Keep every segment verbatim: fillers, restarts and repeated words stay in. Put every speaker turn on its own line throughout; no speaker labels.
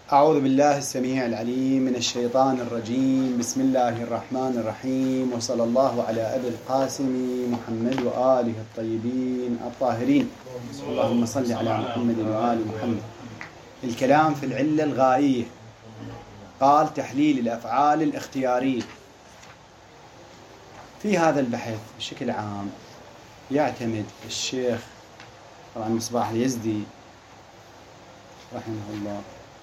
أعوذ بالله السميع العليم من الشيطان الرجيم. بسم الله الرحمن الرحيم، وصلى الله على أبي القاسم محمد وآله الطيبين الطاهرين. اللهم صل على محمد وآل محمد. الكلام في العلة الغائية. قال تحليل الأفعال الاختيارية. في هذا البحث بشكل عام يعتمد الشيخ طبعا مصباح اليزدي رحمه الله،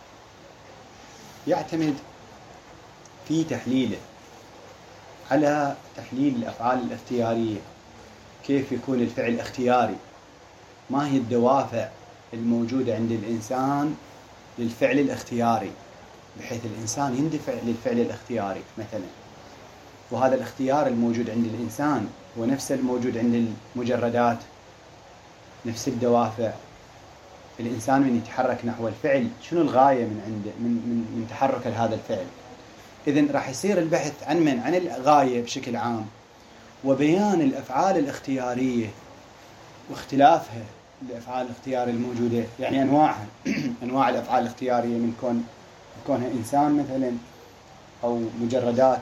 يعتمد في تحليله على تحليل الأفعال الاختيارية. كيف يكون الفعل اختياري؟ ما هي الدوافع الموجودة عند الإنسان للفعل الاختياري، بحيث الإنسان يندفع للفعل الاختياري مثلا. وهذا الاختيار الموجود عند الإنسان هو نفس الموجود عند المجردات، نفس الدوافع. الإنسان من يتحرك نحو الفعل شنو الغاية من عنده من من من تحرك هذا الفعل؟ إذن راح يصير البحث عن من عن الغاية بشكل عام، وبيان الأفعال الاختيارية واختلافها الأفعال الاختيارية الموجودة، يعني أنواعها أنواع الأفعال الاختيارية من كون كونها إنسان مثلا أو مجردات،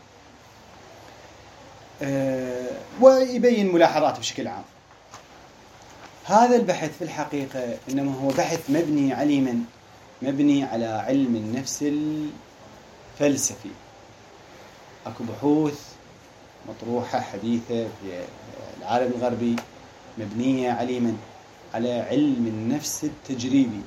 أه ويبين ملاحظات بشكل عام. هذا البحث في الحقيقة إنما هو بحث مبني على من؟ مبني على علم النفس الفلسفي. أكو بحوث مطروحة حديثة في العالم الغربي مبنية على من؟ على علم النفس التجريبي،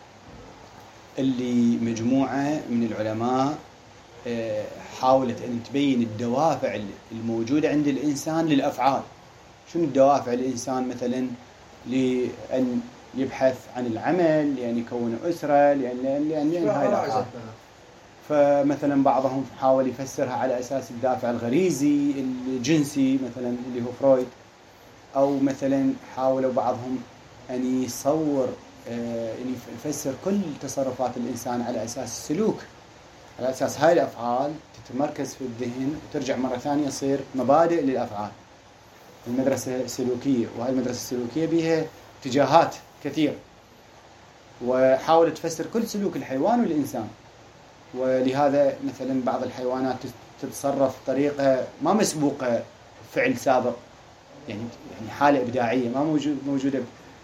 اللي مجموعة من العلماء حاولت أن تبين الدوافع الموجودة عند الإنسان للأفعال. شنو الدوافع الإنسان مثلا لأن يبحث عن العمل، لأن يكون أسرة، لأن لأن لأن هاي الأفعال. فمثلا بعضهم حاول يفسرها على أساس الدافع الغريزي الجنسي مثلا اللي هو فرويد، أو مثلا حاولوا بعضهم أن يصور أن يفسر كل تصرفات الإنسان على أساس السلوك، على أساس هاي الأفعال تتمركز في الذهن وترجع مرة ثانية تصير مبادئ للأفعال. المدرسة السلوكية، وهي المدرسة السلوكية بها اتجاهات كثيرة، وحاولت تفسر كل سلوك الحيوان والإنسان. ولهذا مثلا بعض الحيوانات تتصرف طريقة ما مسبوقة فعل سابق، يعني يعني حالة إبداعية ما موجود موجودة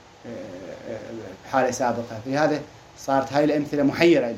بحالة سابقة، فلهذا صارت هاي الأمثلة محيرة.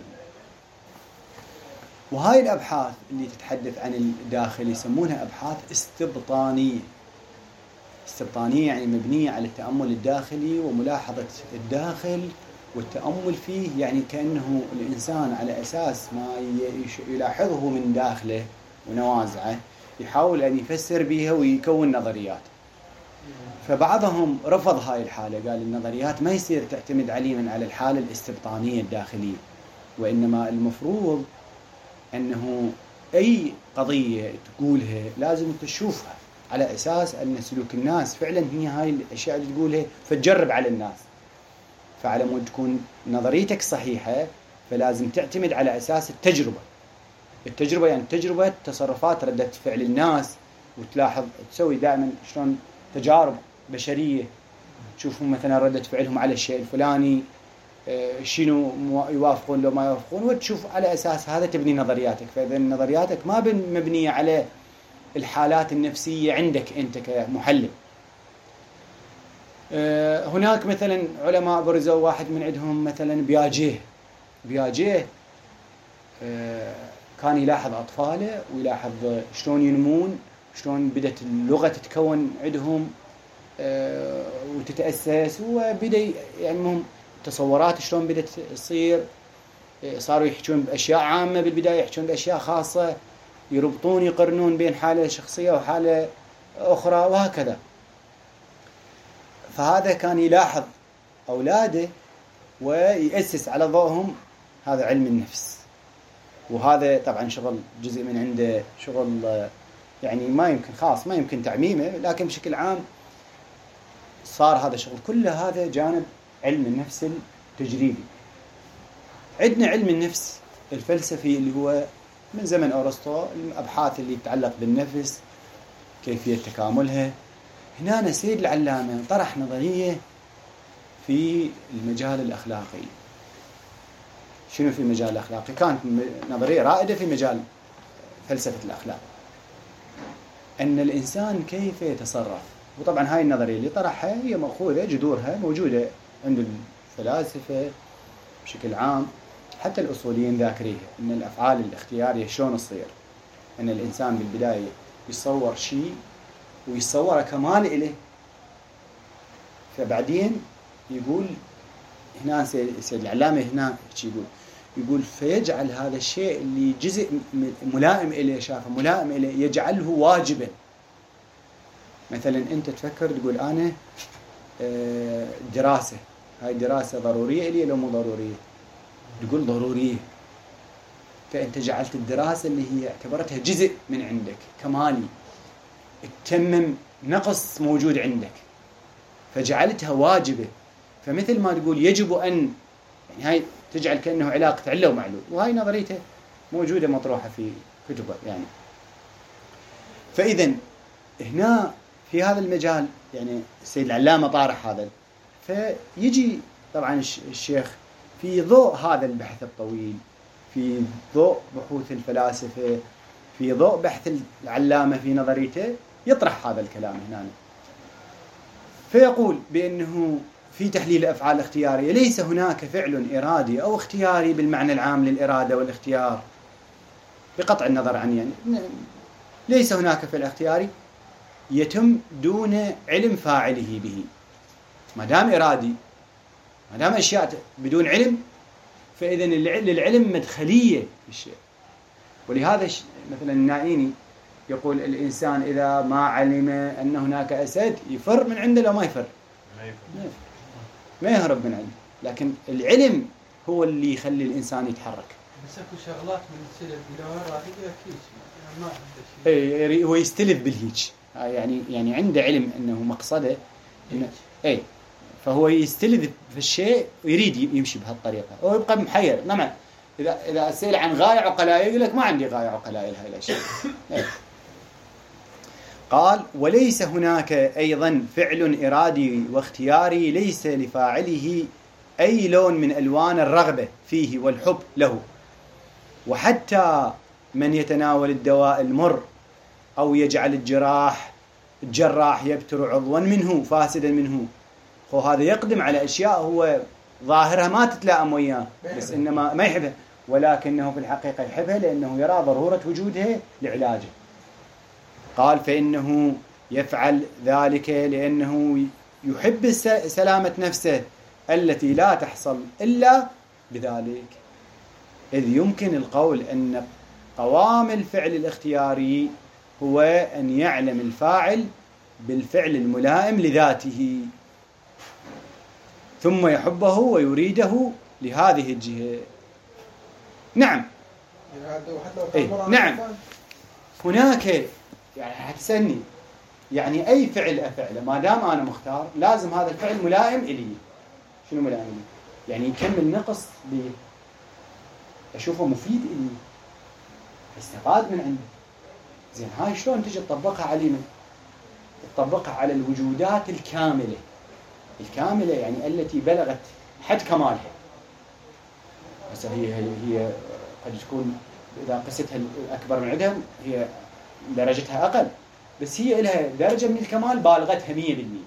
وهاي الأبحاث اللي تتحدث عن الداخل يسمونها أبحاث استبطانية. استبطانية يعني مبنية على التأمل الداخلي وملاحظة الداخل والتأمل فيه، يعني كأنه الإنسان على أساس ما يلاحظه من داخله ونوازعه يحاول أن يفسر بها ويكون نظريات. فبعضهم رفض هاي الحالة، قال النظريات ما يصير تعتمد عليا على الحالة الاستبطانية الداخلية، وإنما المفروض أنه أي قضية تقولها لازم تشوفها على أساس أن سلوك الناس فعلا هي هاي الأشياء اللي تقولها فتجرب على الناس. فعلى مود تكون نظريتك صحيحة فلازم تعتمد على أساس التجربة. التجربة يعني تجربة تصرفات ردة فعل الناس، وتلاحظ تسوي دائما شلون تجارب بشرية، تشوفهم مثلا ردة فعلهم على الشيء الفلاني شنو يوافقون لو ما يوافقون، وتشوف على أساس هذا تبني نظرياتك. فإذا نظرياتك ما مبنية على الحالات النفسية عندك أنت كمحلل. هناك مثلا علماء برزوا واحد من عندهم مثلا بياجيه. بياجيه كان يلاحظ أطفاله ويلاحظ شلون ينمون، شلون بدأت اللغة تتكون عندهم وتتأسس، وبدأ يعني تصورات شلون بدأت تصير. صاروا يحكون بأشياء عامة بالبداية، يحكون بأشياء خاصة، يربطون يقرنون بين حالة شخصية وحالة أخرى وهكذا. فهذا كان يلاحظ أولاده ويأسس على ضوءهم. هذا علم النفس، وهذا طبعا شغل جزء من عنده شغل يعني ما يمكن خاص ما يمكن تعميمه، لكن بشكل عام صار هذا شغل كله هذا جانب علم النفس التجريبي. عندنا علم النفس الفلسفي اللي هو من زمن أرسطو، الأبحاث اللي تتعلق بالنفس كيفية تكاملها. هنا سيد العلامة طرح نظرية في المجال الأخلاقي، شنو في مجال الأخلاق؟ كانت نظرية رائدة في مجال فلسفة الأخلاق، أن الإنسان كيف يتصرف. وطبعا هاي النظرية اللي طرحها هي مأخوذة، جذورها موجودة عند الفلاسفة بشكل عام، حتى الأصوليين ذاكريها، أن الأفعال الاختيارية شلون تصير. أن الإنسان بالبداية يصور شيء ويصوره كمال إله، فبعدين يقول هنا سيد العلامة هنا يقول يقول فيجعل هذا الشيء اللي جزء ملائم إليه، شافه ملائم إليه، يجعله واجبا. مثلا أنت تفكر تقول أنا دراسة، هاي دراسة ضرورية إلي لو مو ضرورية؟ تقول ضرورية، فأنت جعلت الدراسة اللي هي اعتبرتها جزء من عندك كمالي، تتمم نقص موجود عندك، فجعلتها واجبة. فمثل ما تقول يجب أن، يعني هاي تجعل كأنه علاقة علة ومعلول، وهاي نظريته موجودة مطروحة في كتبه يعني. فإذا هنا في هذا المجال يعني السيد العلامة طارح هذا، فيجي طبعا الشيخ في ضوء هذا البحث الطويل، في ضوء بحوث الفلاسفة، في ضوء بحث العلامة في نظريته، يطرح هذا الكلام هنا. فيقول بأنه في تحليل الأفعال الاختيارية ليس هناك فعل إرادي أو اختياري بالمعنى العام للإرادة والاختيار، بقطع النظر عن يعني ليس هناك فعل اختياري يتم دون علم فاعله به. ما دام إرادي، ما دام أشياء بدون علم، فإذا للعلم مدخلية في الشيء. ولهذا مثلا النائيني يقول الإنسان إذا ما علم أن هناك أسد يفر من عنده لو ما يفر، ما يفر، ما يهرب من عنده، لكن العلم هو اللي يخلي الإنسان يتحرك.
بس اكو شغلات من السلف إذا راح يقول هيك ما عنده
شيء، هو يستلف بالهيج، يعني يعني عنده علم أنه مقصده إنه إيه، فهو يستلذ في الشيء ويريد يمشي بهالطريقة، هو يبقى محير. نعم، إذا إذا أسأل عن غاية عقلاء يقول لك ما عندي غاية عقلاء لهذه الأشياء. قال وليس هناك أيضا فعل إرادي واختياري ليس لفاعله أي لون من ألوان الرغبة فيه والحب له. وحتى من يتناول الدواء المر أو يجعل الجراح الجراح يبتر عضوا منه فاسدا منه، وهذا يقدم على أشياء هو ظاهرها ما تتلائم وياه، بس إنما ما يحبها، ولكنه في الحقيقة يحبها لأنه يرى ضرورة وجودها لعلاجه. قال فإنه يفعل ذلك لأنه يحب سلامة نفسه التي لا تحصل إلا بذلك، إذ يمكن القول أن قوام الفعل الاختياري هو أن يعلم الفاعل بالفعل الملائم لذاته ثم يحبه ويريده لهذه الجهة. نعم إيه؟ نعم هناك، يعني حتسألني يعني أي فعل أفعله ما دام أنا مختار لازم هذا الفعل ملائم إلي. شنو ملائم إلي؟ يعني يكمل نقص لي، أشوفه مفيد إلي، استفاد من عنده. زين هاي شلون تجي تطبقها علينا؟ تطبقها على الوجودات الكاملة، الكاملة يعني التي بلغت حد كمالها. بس هي هي قد تكون إذا قستها الأكبر من عندهم هي درجتها أقل، بس هي لها درجة من الكمال بالغتها مية بالمية،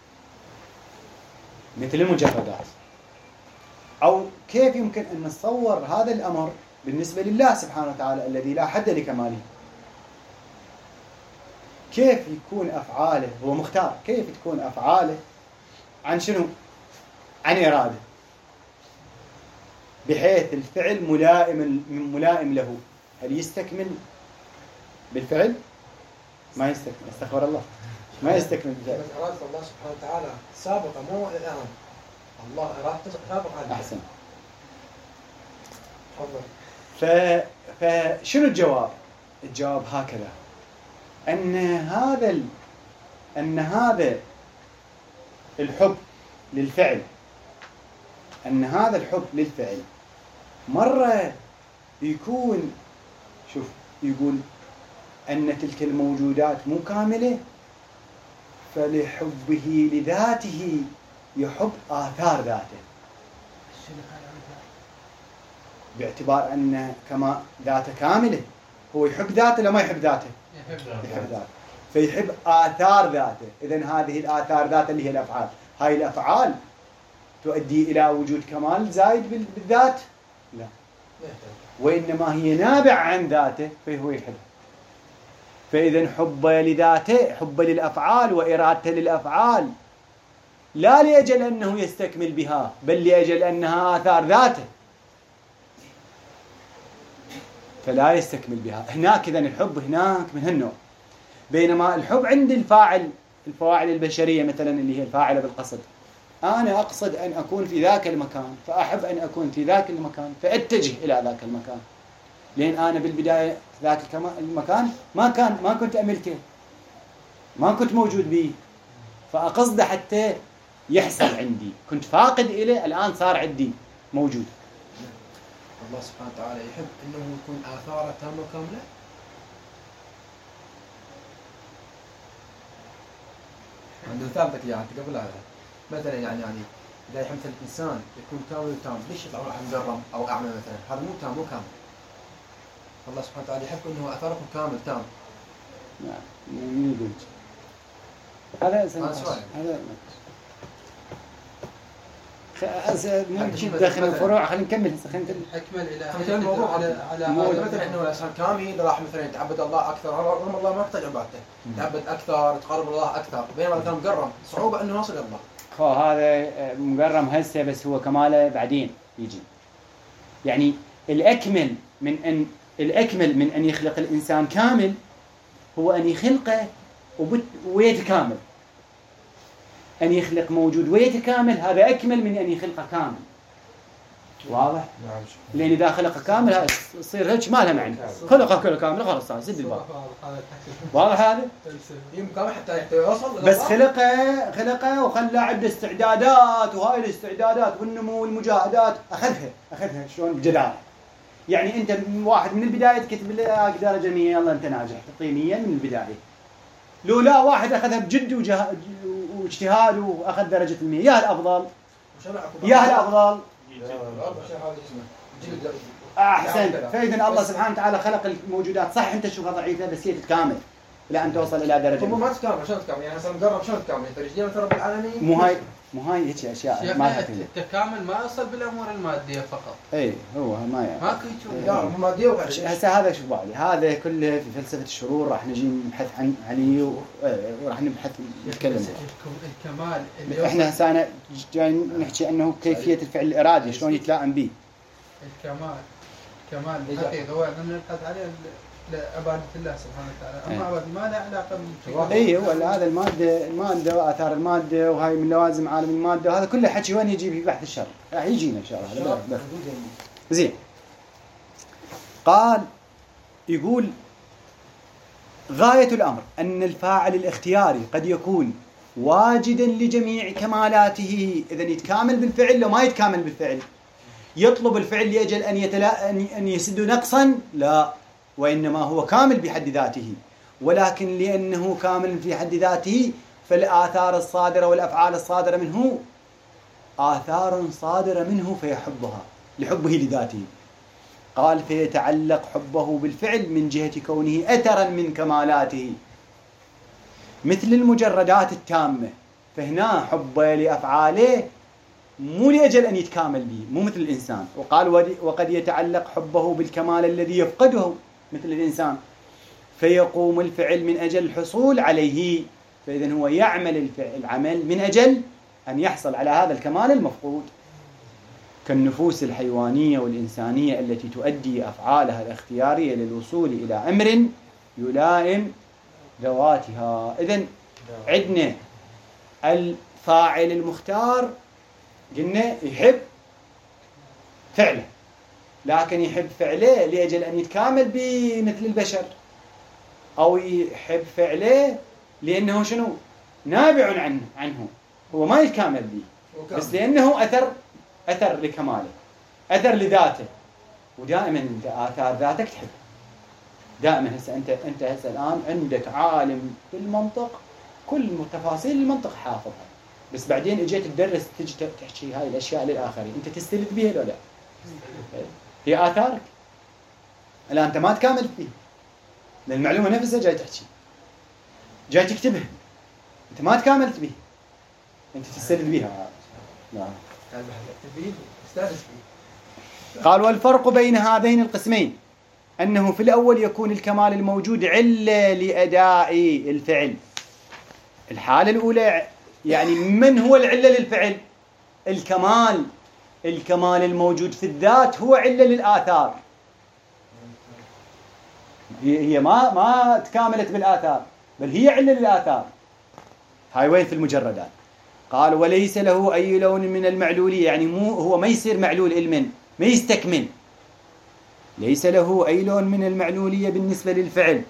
مثل المجردات. أو كيف يمكن أن نتصور هذا الأمر بالنسبة لله سبحانه وتعالى الذي لا حد لكماله؟ كيف يكون أفعاله هو مختار، كيف تكون أفعاله عن شنو؟ عن إرادة، بحيث الفعل ملائم ملائم له. هل يستكمل بالفعل؟ ما يستكمل، استغفر الله، ما يستكمل بالفعل.
بس إرادة الله سبحانه وتعالى سابقة، مو إرادة الله، إرادته سابقة عنه.
أحسن.
تفضل.
ف فشنو الجواب؟ الجواب هكذا، أن هذا ال... أن هذا الحب للفعل، أن هذا الحب للفعل مرة يكون، شوف يقول أن تلك الموجودات مو كاملة، فلحبه لذاته يحب آثار ذاته. باعتبار أن كما ذاته كاملة. هو يحب ذاته لما يحب ذاته؟
يحب
يحب ذاته، فيحب آثار ذاته. إذن هذه الآثار ذاته اللي هي الأفعال، هاي الأفعال تؤدي إلى وجود كمال زايد بالذات؟ لا، وإنما هي نابعة عن ذاته فهو يحبها. فإذن حبه لذاته، حبه للأفعال وإرادته للأفعال لا لأجل أنه يستكمل بها، بل لأجل أنها آثار ذاته فلا يستكمل بها. هناك إذن الحب هناك من هالنوع. بينما الحب عند الفاعل، الفواعل البشرية مثلا اللي هي الفاعلة بالقصد، أنا أقصد أن أكون في ذاك المكان فأحب أن أكون في ذاك المكان فأتجه إلى ذاك المكان، لأن أنا بالبداية ذاك المكان ما كان ما كنت أملكه، ما كنت موجود به، فأقصد حتى يحصل عندي، كنت فاقد إليه الآن صار عندي موجود.
الله سبحانه وتعالى يحب أنه يكون آثاره تامة وكاملة. عند مثالك يا أنت قبل هذا مثلا يعني يعني إذا يحب الإنسان يكون كامل وتام، ليش يطلع واحد مجرم أو أعمى مثلا؟ هذا مو تام مو كامل. الله سبحانه وتعالى يحب أنه آثاركم كامل تام.
نعم، مين يقول هذا؟
سؤال
هذا ممكن داخل الفروع. خلينا نكمل خلينا نكمل.
الحكمة الإلهية
كان الموضوع
على على
على مثلا انه الانسان كامل راح مثلا يتعبد الله اكثر، رغم الله ما يحتاج عبادته، يتعبد اكثر، يتقرب الله اكثر، بينما اذا كان مقرم صعوبه انه يوصل الله.
هو هذا مقرم هسه بس هو كماله بعدين يجي. يعني الأكمل من أن الأكمل من أن يخلق الإنسان كامل هو أن يخلقه ويتكامل. أن يخلق موجود ويتكامل هذا أكمل من أن يخلقه كامل. واضح؟
نعم.
لأن إذا خلقه كامل هذا يصير هيك ما لها معنى. خلقه كله كامل خلاص صار سد الباب. واضح هذا؟
يمكن حتى يوصل
بس خلقه خلقه وخلى عنده استعدادات، وهاي الاستعدادات والنمو والمجاهدات أخذها أخذها شلون بجدارة. يعني أنت واحد من البداية تكتب له أقدر درجة مية يلا أنت ناجح، تعطيه مية من البداية. لو لا واحد أخذها بجد وجه... واجتهاد وأخذ درجة المية، يا الأفضل يا الأفضل أحسن. فإذن الله سبحانه وتعالى خلق الموجودات صح أنت تشوفها ضعيفة بس هي تتكامل لا أن توصل إلى درجة
مو ما تتكامل. شلون تتكامل؟ يعني مثلا مقرب شلون تتكامل؟ ترجيع مثلا رب العالمين
مو هاي مو هاي هيك أشياء ما
التكامل ما يصل بالأمور المادية فقط.
إيه هو ما يعني
ماكو يشوف
لا مو مادية وغير شيء.
هسه هذا شوف بعد هذا كله في فلسفة الشرور راح نجي نبحث عن عليه وراح نبحث نتكلم.
الكمال
إحنا هسه أنا جاي نحكي أنه كيفية الفعل الإرادي شلون يتلائم به.
الكمال كمال الحقيقة هو نبحث عليه لعبادة الله سبحانه وتعالى، أما عبادة ما لها علاقة بالكمال.
إيه هو هذا المادة المادة وآثار المادة وهاي من لوازم عالم المادة وهذا كله حكي وين يجي في بحث الشرع راح يجينا إن شاء الله. زين قال يقول غاية الأمر أن الفاعل الاختياري قد يكون واجدا لجميع كمالاته. إذن يتكامل بالفعل لو ما يتكامل بالفعل يطلب الفعل لأجل أن يتلا أن يسد نقصا لا، وإنما هو كامل بحد ذاته. ولكن لأنه كامل في حد ذاته فالآثار الصادرة والأفعال الصادرة منه آثار صادرة منه فيحبها لحبه لذاته. قال فيتعلق حبه بالفعل من جهة كونه أثرا من كمالاته مثل المجردات التامة. فهنا حبه لأفعاله مو لأجل أن يتكامل به، مو مثل الإنسان. وقال وقد يتعلق حبه بالكمال الذي يفقده مثل الإنسان فيقوم الفعل من أجل الحصول عليه. فإذن هو يعمل الفعل العمل من أجل أن يحصل على هذا الكمال المفقود، كالنفوس الحيوانية والإنسانية التي تؤدي أفعالها الاختيارية للوصول إلى أمر يلائم ذواتها. إذن عندنا الفاعل المختار قلنا يحب فعله، لكن يحب فعله لأجل أن يتكامل به مثل البشر، أو يحب فعله لأنه شنو نابع عنه عنه هو ما يتكامل به بس لأنه أثر أثر لكماله أثر لذاته. ودائما أنت آثار ذاتك تحب دائما. هسه أنت أنت هسه الآن عندك عالم بالمنطق كل تفاصيل المنطق حافظها، بس بعدين اجيت تدرس تجي تحكي هاي الأشياء للآخرين أنت تستلذ بها ولا لا؟ هي آثارك. الآن أنت ما تكاملت فيه، لأن المعلومة نفسها جاي تحكي، جاي تكتبها، أنت ما تكاملت به، أنت تستدل بها. نعم. قال والفرق بين هذين القسمين أنه في الأول يكون الكمال الموجود علة لأداء الفعل. الحالة الأولى يعني من هو العلة للفعل؟ الكمال. الكمال الموجود في الذات هو علة للآثار. هي ما ما تكاملت بالآثار، بل هي علة للآثار. هاي وين في المجردات. قال وليس له أي لون من المعلولية، يعني مو هو ما يصير معلول علما، ما يستكمل. ليس له أي لون من المعلولية بالنسبة للفعل.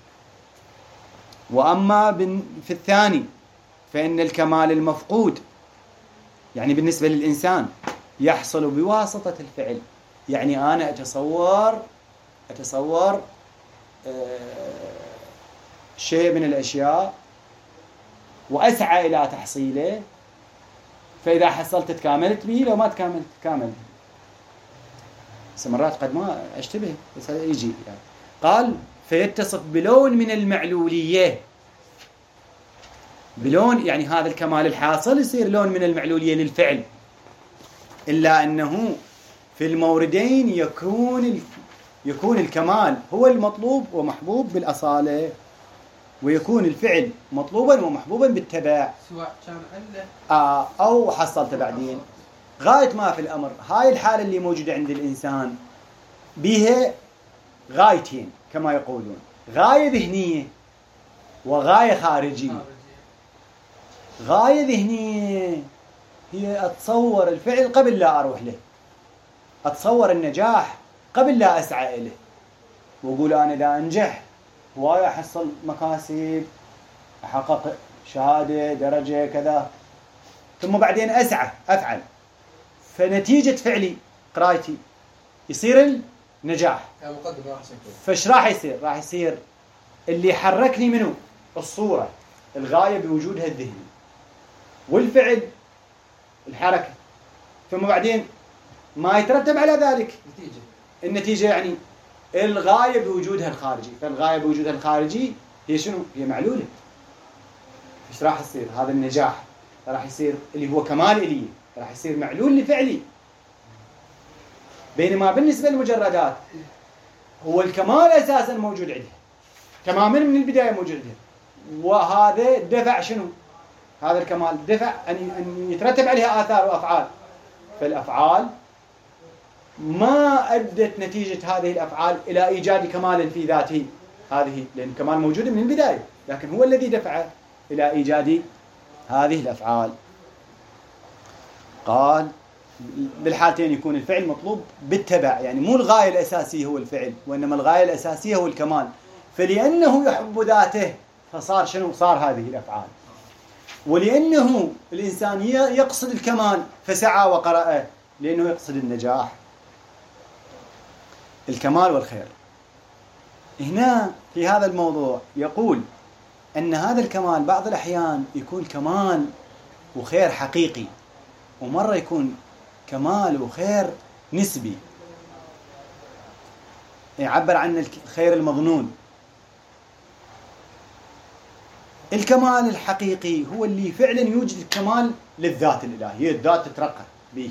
وأما في الثاني فإن الكمال المفقود يعني بالنسبة للإنسان يحصل بواسطة الفعل. يعني أنا أتصور أتصور شيء من الأشياء وأسعى إلى تحصيله، فإذا حصلت تكاملت به، لو ما تكاملت تكامل. مرات قد ما أشتبه بس هذا يجي يعني. قال فيتصف بلون من المعلولية، بلون يعني هذا الكمال الحاصل يصير لون من المعلولية للفعل، إلا أنه في الموردين يكون يكون الكمال هو المطلوب ومحبوب بالأصالة، ويكون الفعل مطلوبا ومحبوبا بالتبع،
سواء كان علة
آه أو حصلت بعدين. غاية ما في الأمر هاي الحالة اللي موجودة عند الإنسان بها غايتين كما يقولون، غاية ذهنية وغاية خارجية. غاية ذهنية هي أتصور الفعل قبل لا أروح له، أتصور النجاح قبل لا أسعى إليه، وأقول أنا إذا أنجح هواي أحصل مكاسب، أحقق شهادة درجة كذا، ثم بعدين أسعى أفعل، فنتيجة فعلي قرايتي يصير النجاح. فايش راح يصير؟ راح يصير اللي يحركني منه الصورة، الغاية بوجودها الذهني، والفعل الحركة، ثم بعدين ما يترتب على ذلك نتيجة. النتيجة يعني الغاية بوجودها الخارجي، فالغاية بوجودها الخارجي هي شنو؟ هي معلولة. ايش راح يصير؟ هذا النجاح راح يصير اللي هو كمال إلي، راح يصير معلول لفعلي. بينما بالنسبة للمجردات هو الكمال أساسا موجود عندها تماما من البداية موجود عندها، وهذا دفع شنو؟ هذا الكمال دفع أن يترتب عليها آثار وأفعال، فالأفعال ما أدت نتيجة هذه الأفعال إلى إيجاد كمال في ذاته هذه، لأن الكمال موجود من البداية، لكن هو الذي دفع إلى إيجاد هذه الأفعال. قال بالحالتين يكون الفعل مطلوب بالتبع، يعني مو الغاية الأساسية هو الفعل، وإنما الغاية الأساسية هو الكمال، فلأنه يحب ذاته فصار شنو؟ صار هذه الأفعال. ولأنه الإنسان يقصد الكمال فسعى وقرأ، لأنه يقصد النجاح، الكمال والخير. هنا في هذا الموضوع يقول أن هذا الكمال بعض الأحيان يكون كمال وخير حقيقي، ومرة يكون كمال وخير نسبي، يعبر عن الخير المظنون. الكمال الحقيقي هو اللي فعلا يوجد الكمال للذات الإلهية، هي الذات تترقى به.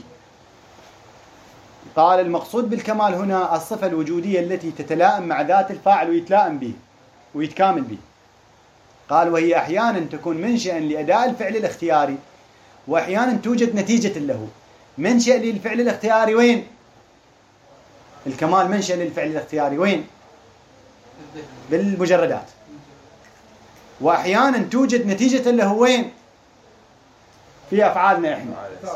قال المقصود بالكمال هنا الصفة الوجودية التي تتلائم مع ذات الفاعل ويتلائم به ويتكامل به. قال وهي أحيانا تكون منشأ لأداء الفعل الاختياري، وأحيانا توجد نتيجة له. منشأ للفعل الاختياري وين؟ الكمال منشأ للفعل الاختياري وين؟ بالمجردات. وأحيانا توجد نتيجة له وين؟ في أفعالنا إحنا.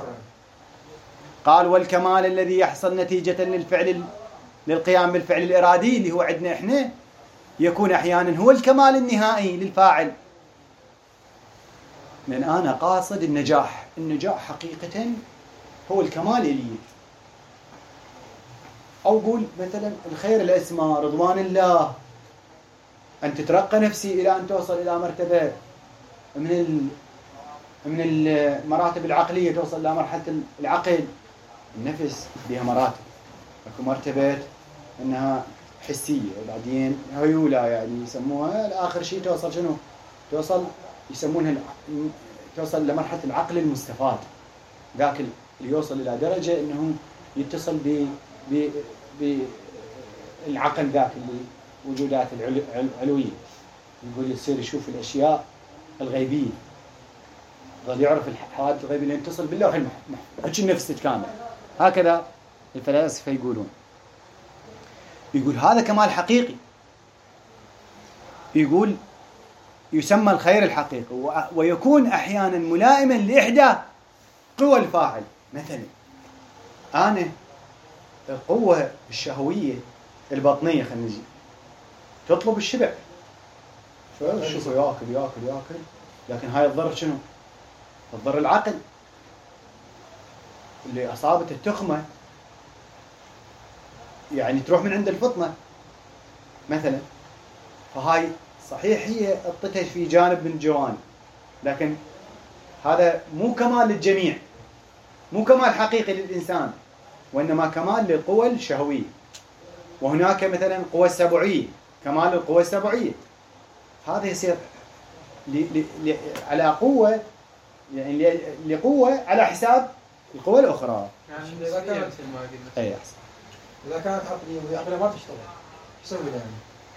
قال والكمال الذي يحصل نتيجة للفعل للقيام بالفعل الإرادي اللي هو عندنا إحنا يكون أحيانا هو الكمال النهائي للفاعل، لأن أنا قاصد النجاح. النجاح حقيقة هو الكمال إلي. أو قول مثلا الخير الأسمى رضوان الله، أن تترقى نفسي إلى أن توصل إلى مرتبة من ال... من المراتب العقلية، توصل إلى مرحلة العقل. النفس بها مراتب، اكو مرتبة انها حسية، وبعدين هيولى يعني يسموها، الاخر شيء توصل شنو؟ توصل يسمونها توصل لمرحلة العقل المستفاد، ذاك اللي يوصل الى درجة انه يتصل ب ب بالعقل ذاك اللي وجودات العلوية، يقول يصير يشوف الاشياء الغيبية، ظل يعرف الحوادث الغيبية اللي يتصل باللوح المحفوظ، هيك النفس تتكامل. هكذا الفلاسفة يقولون. يقول هذا كمال حقيقي، يقول يسمى الخير الحقيقي، ويكون أحيانا ملائما لإحدى قوى الفاعل. مثلا أنا القوة الشهوية البطنية خلينا نجي تطلب الشبع، شو شوفوا ياكل ياكل ياكل، لكن هاي الضر شنو؟ الضر العقل اللي أصابت التخمة، يعني تروح من عند الفطنة مثلا، فهاي صحيح هي اطتها في جانب من الجوانب، لكن هذا مو كمال للجميع، مو كمال حقيقي للإنسان، وإنما كمال للقوى الشهوية. وهناك مثلا قوى السبعية، كمال القوى السبعية، هذا يصير ل... ل... ل... على قوة، يعني لقوة على حساب القوى الأخرى.
يعني إذا كانت مثل ما قلنا.
أي أحسن.
إذا كانت عقلية وهي عقلية ما تشتغل، شو يسوي يعني؟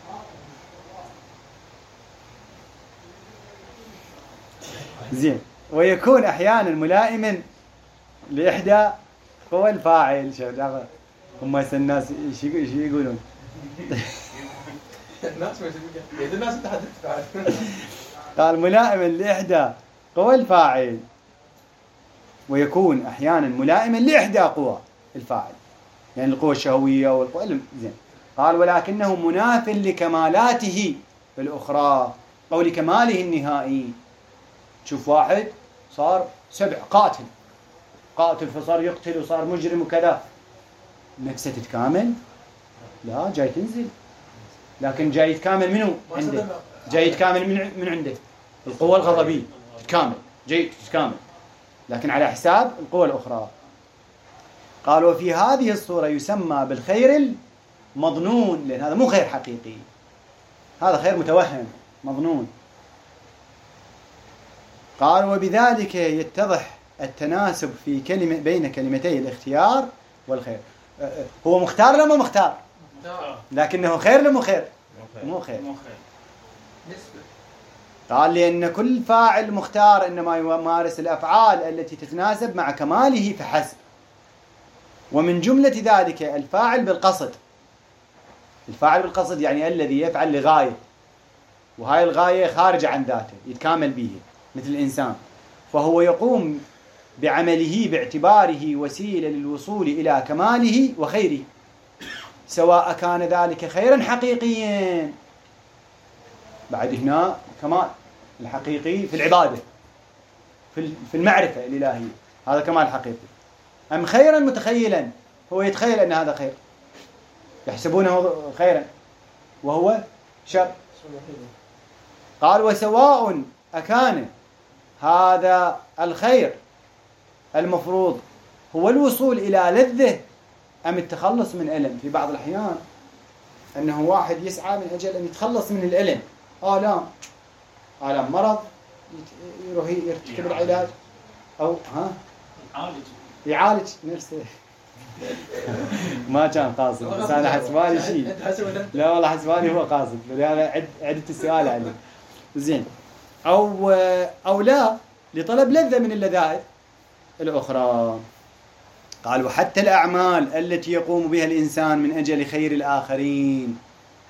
زين. ويكون أحيانا ملائما لإحدى قوى الفاعل. شو هم الناس شو يقولون؟
الناس ما يقولون، الناس تحدث.
قال ملائما لإحدى قوى الفاعل، ويكون أحيانا ملائما لإحدى قوى الفاعل، يعني القوى الشهوية والقوى. زين. قال ولكنه مناف لكمالاته الأخرى أو لكماله النهائي. تشوف واحد صار سبع قاتل قاتل فصار يقتل وصار مجرم وكذا، نفسه تتكامل؟ لا، جاي تنزل. لكن جاي يتكامل منه عنده، جاي يتكامل من من عنده القوة الغضبية تتكامل، جاي تتكامل، لكن على حساب القوى الأخرى. قال وفي هذه الصورة يسمى بالخير المظنون، لأن هذا مو خير حقيقي، هذا خير متوهم مظنون. قال وبذلك يتضح التناسب في كلمة بين كلمتي الاختيار والخير. هو مختار ولا مو مختار؟ لكنه خير ولا مو خير؟ مو خير. قال لأن كل فاعل مختار إنما يمارس الأفعال التي تتناسب مع كماله فحسب. ومن جملة ذلك الفاعل بالقصد. الفاعل بالقصد يعني الذي يفعل لغاية، وهاي الغاية خارجة عن ذاته يتكامل به، مثل الإنسان، فهو يقوم بعمله باعتباره وسيلة للوصول إلى كماله وخيره، سواء كان ذلك خيرا حقيقيا. بعد هنا كمال الحقيقي في العبادة، في المعرفة الإلهية، هذا كمال حقيقي. أم خيرا متخيلا، هو يتخيل أن هذا خير، يحسبونه خيرا وهو شر. قال وسواء أكان هذا الخير المفروض هو الوصول إلى لذة أم التخلص من ألم. في بعض الأحيان أنه واحد يسعى من أجل أن يتخلص من الألم، آلام آلام مرض، يروح يرتكب العلاج، أو ها يعالج يعالج نفسه. ما كان قاصد، بس أنا حسبالي شيء. لا والله حسبالي هو قاصد، لهذا عد عدت السؤال عليه. زين. أو أو لا لطلب لذة من اللذائذ الأخرى. قال وحتى الأعمال التي يقوم بها الإنسان من أجل خير الآخرين،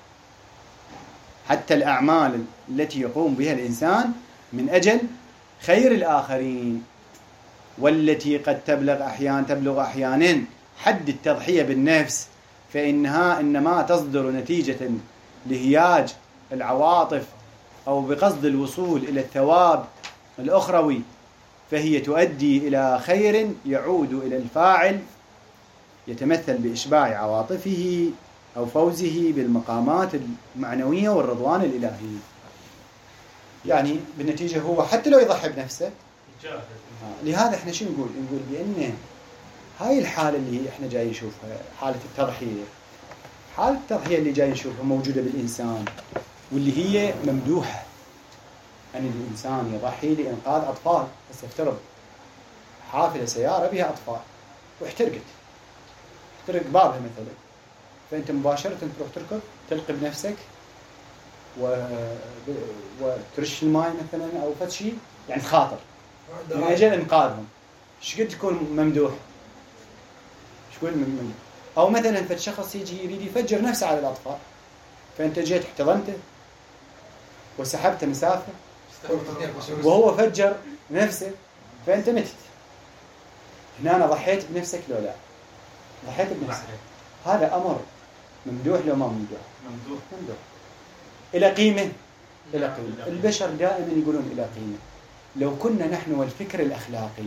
حتى الأعمال التي يقوم بها الإنسان من أجل خير الآخرين، والتي قد تبلغ أحيانا تبلغ أحيانا حد التضحية بالنفس، فإنها إنما تصدر نتيجة لهياج العواطف أو بقصد الوصول إلى الثواب الأخروي، فهي تؤدي إلى خير يعود إلى الفاعل يتمثل بإشباع عواطفه أو فوزه بالمقامات المعنوية والرضوان الإلهي. يعني بالنتيجة هو حتى لو يضحي بنفسه. لهذا احنا شو نقول؟ نقول بأن هاي الحالة اللي احنا جاي نشوفها، حالة التضحية. حالة التضحية اللي جاي نشوفها موجودة بالإنسان، واللي هي ممدوحة، أن الإنسان يضحي لإنقاذ أطفال. بس افترض حافلة سيارة بها أطفال واحترقت، احترق بابها مثلا، فأنت مباشرة تروح تركض تلقي بنفسك و... وترش الماء مثلا أو فد شيء، يعني تخاطر من أجل إنقاذهم. ايش قد تكون ممدوح؟ ايش قد ممدوح؟ أو مثلا فد شخص يجي يريد يفجر نفسه على الأطفال، فأنت جيت احتضنته وسحبته مسافة وهو فجر نفسه، فأنت متت. هنا أنا ضحيت بنفسك لو لا؟ ضحيت بنفسك. هذا أمر ممدوح لو ما ممدوح؟
ممدوح.
ممدوح. إلى قيمة، إلى قيمة. البشر دائما يقولون إلى قيمة. لو كنا نحن والفكر الأخلاقي،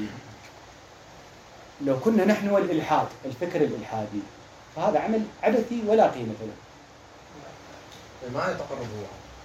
لو كنا نحن والإلحاد، الفكر الإلحادي، فهذا عمل عبثي ولا قيمة له.
ما يتقرب هو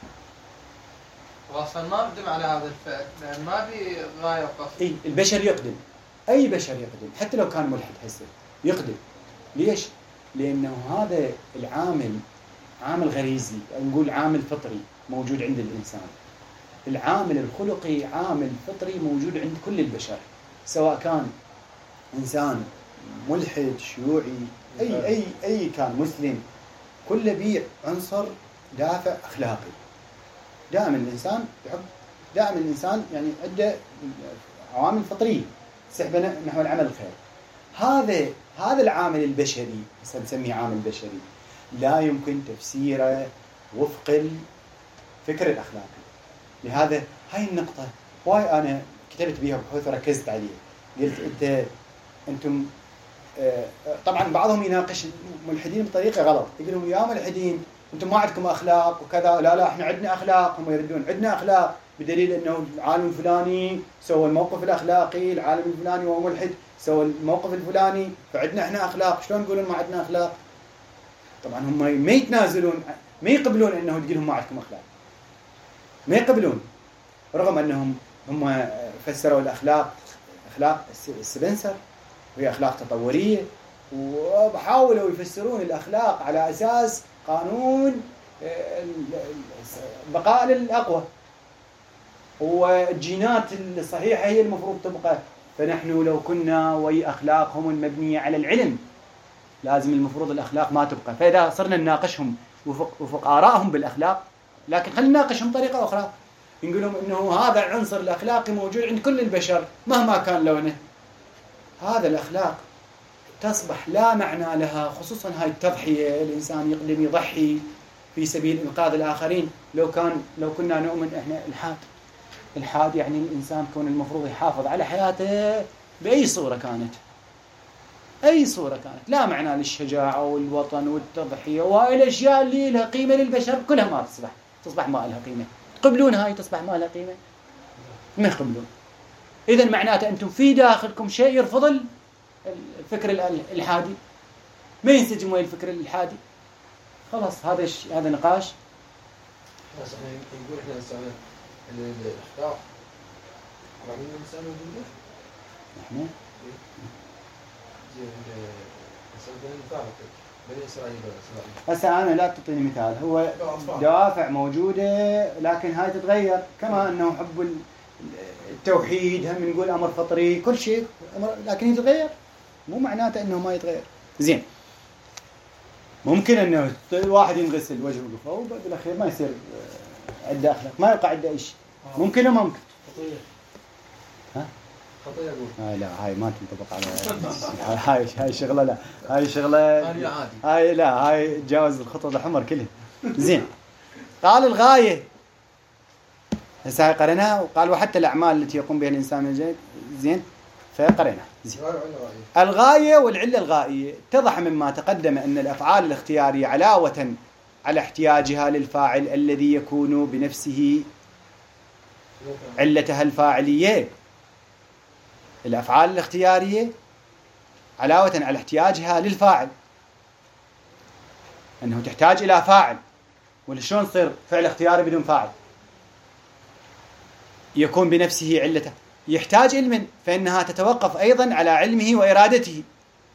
واصلا ما اقدم على هذا الفعل لان ما في غايه وقصد.
اي البشر يقدم، اي بشر يقدم حتى لو كان ملحد هسه يقدم. ليش؟ لانه هذا العامل عامل غريزي، او نقول عامل فطري موجود عند الانسان. العامل الخلقي عامل فطري موجود عند كل البشر، سواء كان انسان ملحد شيوعي اي اي اي كان مسلم، كل بيع عنصر دافع اخلاقي. دائما الإنسان يحب، دائما الإنسان يعني عنده عوامل فطرية تسحبه نحو العمل الخير. هذا هذا العامل البشري، هسه نسميه عامل بشري، لا يمكن تفسيره وفق الفكر الأخلاقي. لهذا هاي النقطة واي أنا كتبت بها بحوث وركزت عليها. قلت أنت أنتم طبعا بعضهم يناقش الملحدين بطريقة غلط، يقول لهم يا ملحدين أنتم ما عندكم أخلاق وكذا. لا لا إحنا عندنا أخلاق. هم يردون عندنا أخلاق بدليل أنه العالم الفلاني سوى الموقف الأخلاقي، العالم الفلاني وهو ملحد سوى الموقف الفلاني، فعندنا إحنا أخلاق. شلون يقولون ما عندنا أخلاق؟ طبعا هم ما يتنازلون، ما يقبلون أنه تقولهم ما عندكم أخلاق، ما يقبلون، رغم أنهم هم فسروا الأخلاق أخلاق سبنسر وهي أخلاق تطورية، وحاولوا يفسرون الأخلاق على أساس قانون بقاء للأقوى، والجينات الصحيحة هي المفروض تبقى. فنحن لو كنا وي أخلاقهم المبنية على العلم لازم المفروض الأخلاق ما تبقى. فإذا صرنا نناقشهم وفق, وفق آرائهم بالأخلاق، لكن خلينا نناقشهم بطريقة أخرى، نقول لهم إنه هذا العنصر الأخلاقي موجود عند كل البشر مهما كان لونه. هذا الأخلاق تصبح لا معنى لها، خصوصا هاي التضحية، الإنسان يقدم يضحي في سبيل إنقاذ الآخرين. لو كان لو كنا نؤمن إحنا الحاد الحاد يعني الإنسان كون المفروض يحافظ على حياته بأي صورة كانت، أي صورة كانت، لا معنى للشجاعة والوطن والتضحية وهاي الأشياء اللي لها قيمة للبشر كلها ما تصبح تصبح ما لها قيمة. تقبلون هاي تصبح ما لها قيمة؟ ما يقبلون. إذا معناته أنتم في داخلكم شيء يرفض الفكر الإلحادي، ما ينسجم ويا الفكر الإلحادي. خلاص هذا ش... هذا نقاش.
بس احنا نقول احنا الانسان الاخلاق قوانين الانسان موجوده.
احنا
بني اسرائيل
هسه انا لا تعطيني مثال. هو دوافع موجوده لكن هاي تتغير، كما انه حب التوحيد هم نقول امر فطري، كل شيء لكن يتغير، مو معناته انه ما يتغير. زين، ممكن انه واحد ينغسل وجهه وقفه وبالاخير ما يصير عنده اخلاق، ما يقع عنده ايش. ممكن ولا ممكن؟
خطيه.
ها
خطيه اقول.
هاي لا، هاي ما تنطبق على هاي هاي شغله. لا هاي شغله
هاي عادي.
هاي لا، هاي تجاوز الخطوط الحمر كلها. زين، قال الغايه هسه قريناها، وقال وحتى الاعمال التي يقوم بها الانسان من الجهد. زين، فقرينا. زين، الغايه والعله الغائيه اتضح مما تقدم ان الافعال الاختياريه علاوه على احتياجها للفاعل الذي يكون بنفسه علتها الفاعليه. الافعال الاختياريه علاوه على احتياجها للفاعل، انه تحتاج الى فاعل. ولشون يصير فعل اختياري بدون فاعل؟ يكون بنفسه علته، يحتاج علما، فإنها تتوقف أيضا على علمه وإرادته.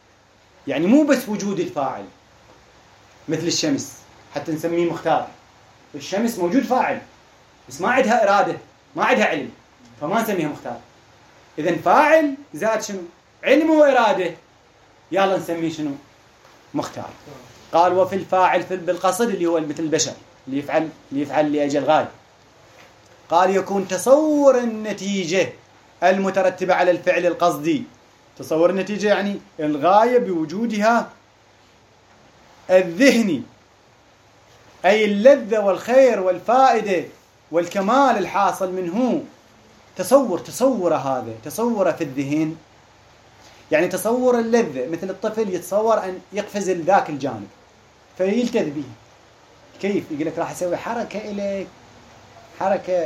يعني مو بس وجود الفاعل مثل الشمس حتى نسميه مختار. الشمس موجود فاعل بس ما عندها إرادة، ما عندها علم، فما نسميها مختار. إذن فاعل زائد شنو؟ علم وإرادة، يلا نسميه شنو؟ مختار. قال وفي الفاعل في بالقصد اللي هو مثل البشر اللي يفعل اللي يفعل لأجل غاية. قال يكون تصور النتيجة المترتبة على الفعل القصدي. تصور النتيجة يعني الغاية بوجودها الذهني، أي اللذة والخير والفائدة والكمال الحاصل منه. تصور تصور هذا تصور في الذهن، يعني تصور اللذة، مثل الطفل يتصور أن يقفز لذاك الجانب فيلتذ به. كيف؟ يقول لك راح أسوي حركة إليك، حركة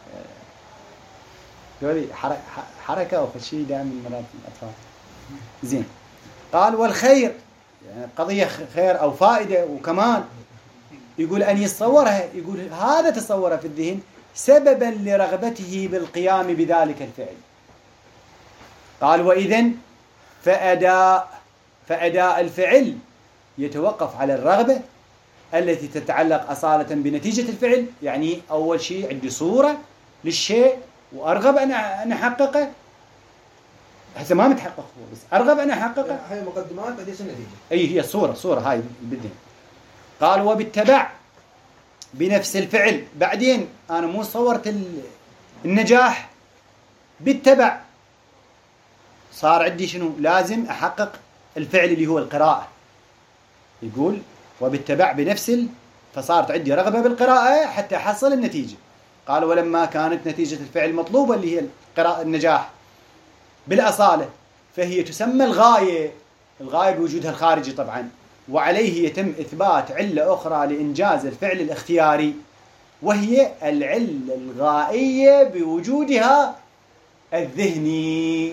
قولي حركة أو شيء دائما مرات الأطفال. زين. قال والخير يعني قضية خير أو فائدة وكمال، يقول أن يتصورها، يقول هذا تصوره في الذهن سببا لرغبته بالقيام بذلك الفعل. قال وإذن فأداء فأداء الفعل يتوقف على الرغبة التي تتعلق أصالة بنتيجة الفعل. يعني أول شيء عندي صورة للشيء وأرغب أن أن أحققه، هسه ما متحقق هو بس أرغب أن أحققه.
هاي مقدمات بعدين النتيجة.
أي هي الصورة صورة هاي بالذهن. قال وبالتبع بنفس الفعل، بعدين أنا مو صورت النجاح، بالتبع صار عندي شنو؟ لازم أحقق الفعل اللي هو القراءة. يقول وبالتبع بنفس ال... فصارت عندي رغبة بالقراءة حتى أحصل النتيجة. قال ولما كانت نتيجة الفعل مطلوبة اللي هي القراءة النجاح بالأصالة، فهي تسمى الغاية، الغاية بوجودها الخارجي طبعا، وعليه يتم إثبات علة أخرى لإنجاز الفعل الاختياري، وهي العلة الغائية بوجودها الذهني.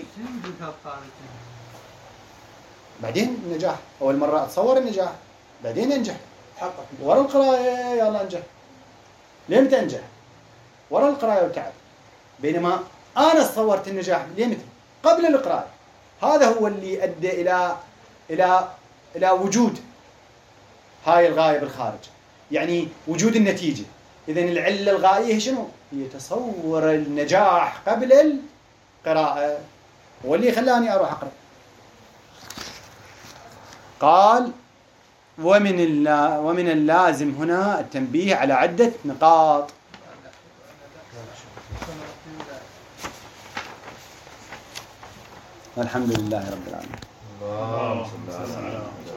بعدين النجاح، أول مرة أتصور النجاح بعدين أنجح،
حقق
ورا القراءة يلا أنجح. ليه متى أنجح؟ ورا القراءة والتعب. بينما أنا صورت النجاح ليه متى؟ قبل القراءة. هذا هو اللي أدى إلى إلى إلى وجود هاي الغاية بالخارج، يعني وجود النتيجة. إذن العلة الغائية شنو؟ هي تصور النجاح قبل القراءة، واللي خلاني أروح أقرأ. قال ومن ومن اللازم هنا التنبيه على عدة نقاط. الحمد لله رب العالمين.